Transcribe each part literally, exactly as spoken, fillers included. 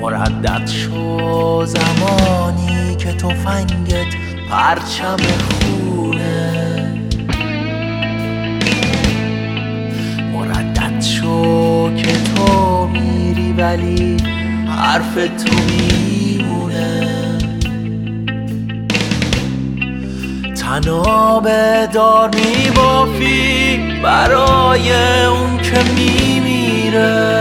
مردد شو زمانی که تفنگت پرچم خونه، مردد شو که تو میری ولی حرف تو میمونه. تنابه دار میبافی برای اون که میمیره،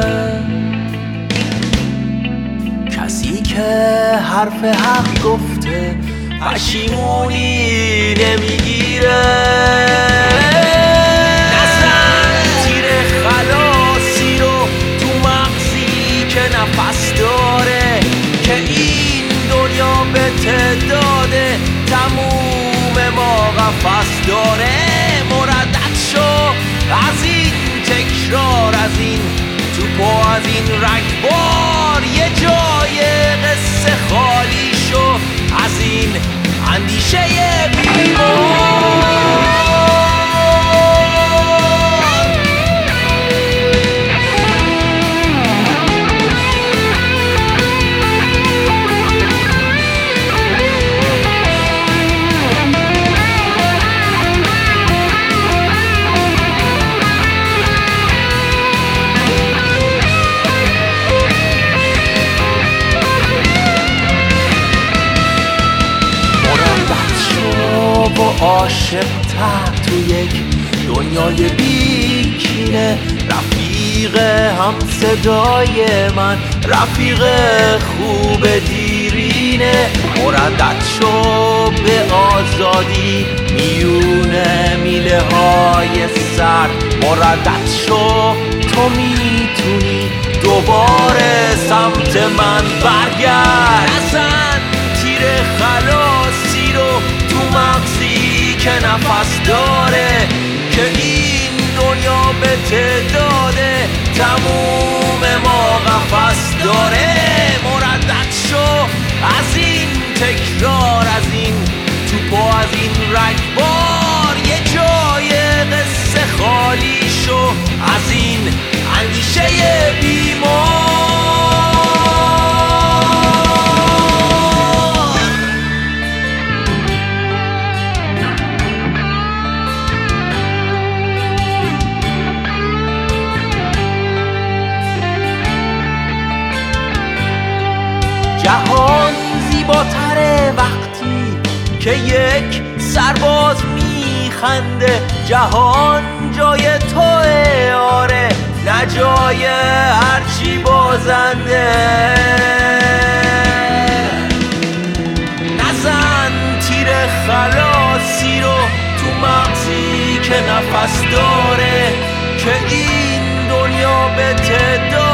کسی که حرف حق گفته پشیمونی نمیگیره. نزن تیر خلاصی رو تو مغزی که نفس داره، که این دنیا به تعداده تموم ما قفس داره. مردد شو از این تکرار، از این توپ و از این رگبار، یه جای قصه خالی شو از این اندیشه بیمار. عاشق ته تو یک دنیای بیکینه، رفیق هم صدای من، رفیق خوب دیرینه. مردد شو به آزادی میونه میله های سر، مردد شو تو میتونی دوباره سمت من برگرد. نزن تیر خلاصی رو تو مغزی که نفس داره، که این دنیا به تعداده تموم ما قفس داره. مردد شو از این تکرار، از این توپ و از این رگبار، یه جای قصه خالی شو از این اندیشه بیمار. جهان زیباتره وقتی که یک سرباز میخنده، جهان جای توه آره، نه جای هرچی بازنده. نزن تیر خلاصی رو تو مغزی که نفس داره، که این دنیا به تعداد